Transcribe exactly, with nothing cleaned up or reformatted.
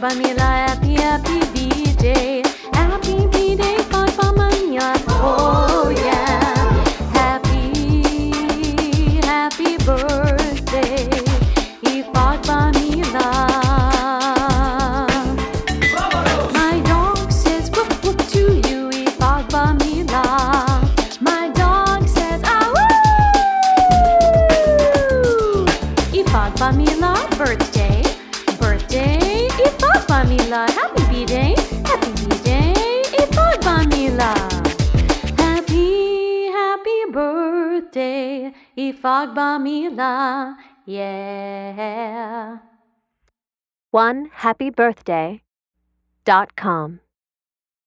Pamela, happy, happy B-Day. Happy B-Day, Fog Pamela. Oh yeah. Happy, happy birthday, Fog Pamela. My dog says whoop whoop to you, Fog Pamela. My dog says ah woo. Fog Pamela, birthday, birthday, Fog Pamela. Happy B-Day, happy B-Day, Fog Pamela. Happy, happy birthday, Fog Pamela. Yeah. one happy birthday dot com